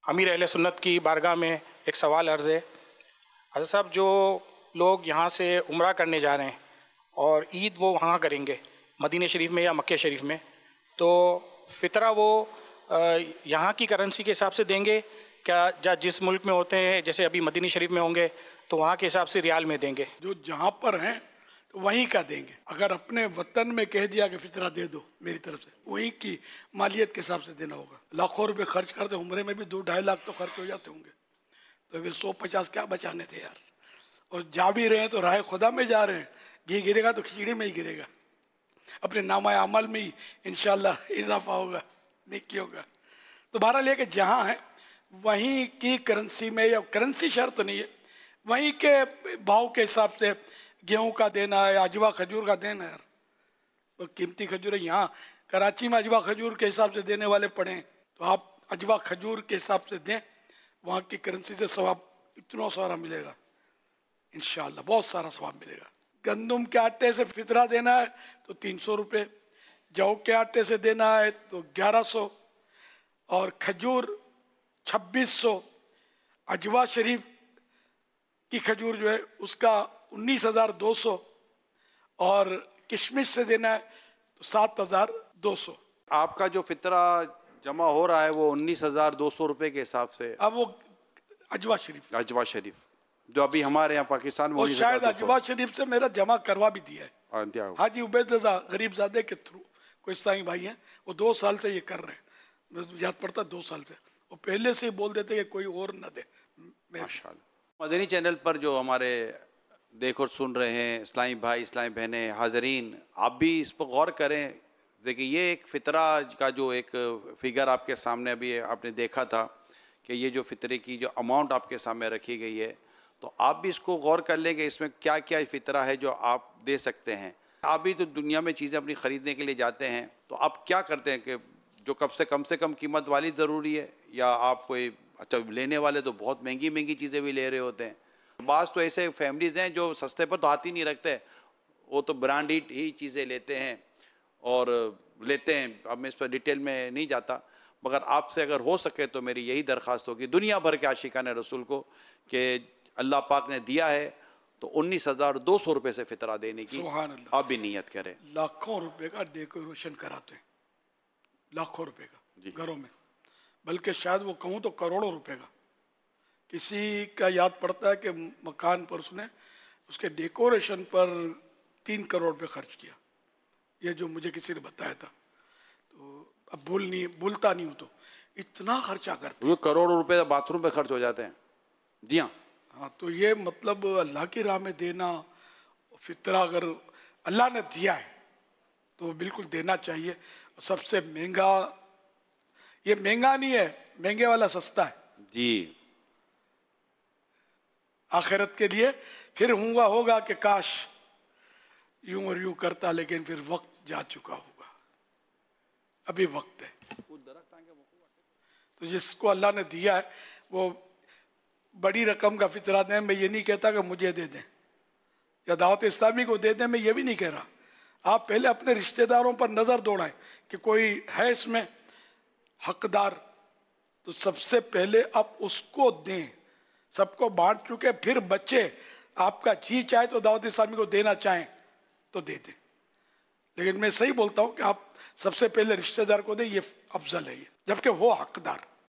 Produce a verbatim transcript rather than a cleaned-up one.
अमीर अहले सुन्नत की बारगाह में एक सवाल अर्ज़ है। हज़रत साहब, जो लोग यहाँ से उम्रा करने जा रहे हैं और ईद वो वहाँ करेंगे मदीने शरीफ में या मक्के शरीफ में, तो फ़ितरा वो यहाँ की करेंसी के हिसाब से देंगे क्या, या जिस मुल्क में होते हैं जैसे अभी मदीने शरीफ में होंगे तो वहाँ के हिसाब से रियाल में देंगे? जो जहाँ पर हैं तो वहीं का देंगे। अगर अपने वतन में कह दिया कि फितरा दे दो मेरी तरफ से, वहीं की मालियत के हिसाब से देना होगा। लाखों रुपए खर्च करते, उम्रे में भी दो ढाई लाख तो खर्च हो जाते होंगे, तो वे सौ पचास क्या बचाने थे यार। और जा भी रहे हैं तो राह खुदा में जा रहे हैं, घी गिरेगा तो खिचड़ी में ही गिरेगा, अपने नामा अमल में ही इंशाल्लाह इजाफा होगा, नेकी होगा। तो बहरहाल ये कि जहाँ है वहीं की करेंसी में, या करेंसी शर्त नहीं है, वहीं के भाव के हिसाब से गेहूं का देना है, अजवा खजूर का देना है यार। तो कीमती खजूर है, यहाँ कराची में अजवा खजूर के हिसाब से देने वाले पड़े, तो आप अजवा खजूर के हिसाब से दें, वहाँ की करेंसी से सवाब इतना सारा मिलेगा इंशाल्लाह, बहुत सारा सवाब मिलेगा। गंदम के आटे से फितरा देना है तो तीन सौ रुपये, जौ के आटे से देना है तो ग्यारह सौ, और खजूर छब्बीस सौ, अजवा शरीफ की खजूर जो है उसका उन्नीस हजार दो सौ, और किशमिश से देना है तो सात हजार दो सौ। आपका जो फितरा जमा हो रहा है वो उन्नीस हजार दो सौ रुपये के हिसाब से, अब वो अजवा शरीफ अजवा शरीफ जो अभी हमारे यहाँ पाकिस्तान में, और शायद अजवा शरीफ से मेरा जमा करवा भी दिया है हाजी उबैद रजा गरीबजादे के थ्रू, कोई साईं भाई हैं, वो दो साल से ये कर रहे हैं, मुझे याद पड़ता दो साल से, वो पहले से ही बोल देते कि कोई और न दे। माशाअल्लाह। मदनी चैनल पर जो हमारे देख और सुन रहे हैं इस्लामी भाई, इस्लामी बहनें, हाजरीन, आप भी इस पर गौर करें। देखिए, ये एक फ़ितरा का जो एक फिगर आपके सामने अभी आपने देखा था कि ये जो फ़ितरे की जो अमाउंट आपके सामने रखी गई है, तो आप भी इसको गौर कर लें कि इसमें क्या क्या फ़ितरा है जो आप दे सकते हैं। आप भी तो दुनिया में चीज़ें अपनी ख़रीदने के लिए जाते हैं, तो आप क्या करते हैं कि जो कब से कम से कम कीमत वाली ज़रूरी है, या आप कोई, अच्छा लेने वाले तो बहुत महंगी महंगी चीज़ें भी ले रहे होते हैं। बास तो ऐसे फैमिलीज़ हैं जो सस्ते पर तो हाथ ही नहीं रखते, वो तो ब्रांडेड ही चीज़ें लेते हैं और लेते हैं। अब मैं इस पर डिटेल में नहीं जाता, मगर आपसे अगर हो सके तो मेरी यही दरख्वास्त होगी दुनिया भर के आशिकान रसूल को कि अल्लाह पाक ने दिया है तो उन्नीस हज़ार दो सौ रुपये से फितरा देने की आप भी नियत करें। लाखों रुपए का डेकोरेशन कराते हैं, लाखों रुपए का घरों में, बल्कि शायद वो कहूँ तो करोड़ों रुपए का। किसी का याद पड़ता है कि मकान पर उसने उसके डेकोरेशन पर तीन करोड़ रुपए खर्च किया, ये जो मुझे किसी ने बताया था, तो अब भूल नहीं भूलता नहीं हूँ, तो इतना खर्चा करते हैं, करोड़ों रुपए बाथरूम पे खर्च हो जाते हैं। जी हाँ हाँ, तो ये मतलब अल्लाह की राह में देना, फितरा अगर अल्लाह ने दिया है तो बिल्कुल देना चाहिए। सबसे महंगा, ये महंगा नहीं है, महंगे वाला सस्ता है जी। आखिरत के लिए फिर हुआ होगा कि काश यूं और यूं करता, लेकिन फिर वक्त जा चुका होगा, अभी वक्त है। तो जिसको अल्लाह ने दिया है वो बड़ी रकम का फितरा दें। मैं ये नहीं कहता कि मुझे दे दें या दावत इस्लामी को दे दें, मैं ये भी नहीं कह रहा। आप पहले अपने रिश्तेदारों पर नज़र दौड़ाएं कि कोई है इसमें हकदार, तो सबसे पहले आप उसको दें। सबको बांट चुके, फिर बच्चे आपका जी चाहे तो दावत इस्लामी को देना चाहें तो दे दें, लेकिन मैं सही बोलता हूं कि आप सबसे पहले रिश्तेदार को दें, ये अफजल है, ये जबकि वो हकदार।